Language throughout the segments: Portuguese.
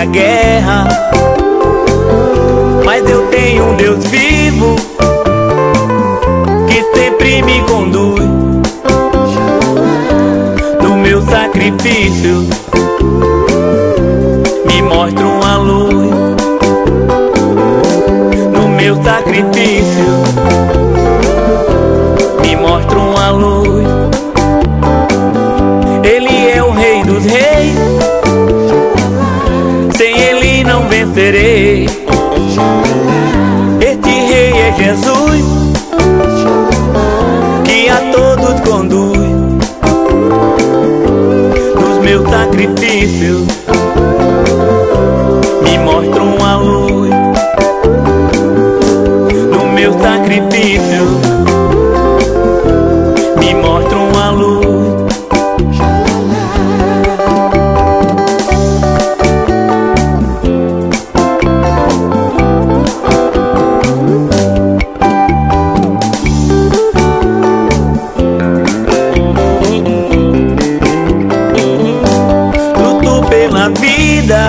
da guerra, mas eu tenho um Deus vivo que sempre me conduz. No meu sacrifício me mostra uma luz. No meu sacrifício me mostra uma luz. Ele é o Rei dos Reis, sem Ele não vencerei. Este Rei é Jesus, que a todos conduz. Nos meus sacrifícios me mostra uma luz. No meu sacrifício me mostra uma luz. Pela vida,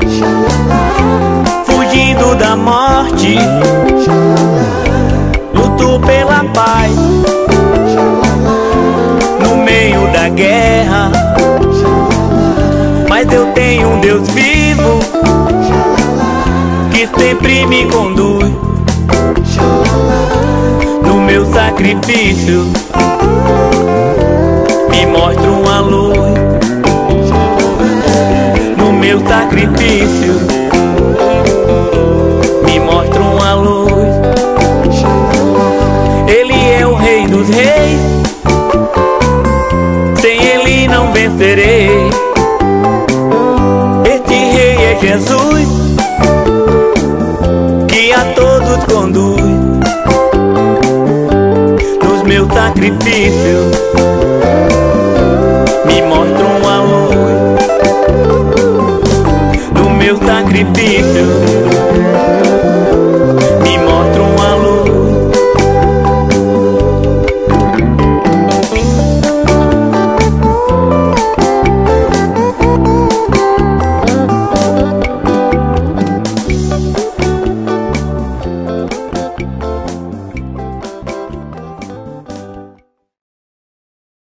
fugindo da morte, luto pela paz, no meio da guerra, mas eu tenho um Deus vivo que sempre me conduz. No meu sacrifício me mostra uma luz. No meu sacrifício me mostra uma luz. Ele é o Rei dos Reis, sem Ele não vencerei. Este Rei é Jesus, que a todos conduz. Nos meus sacrifícios me mostra uma luz. No meu sacrifício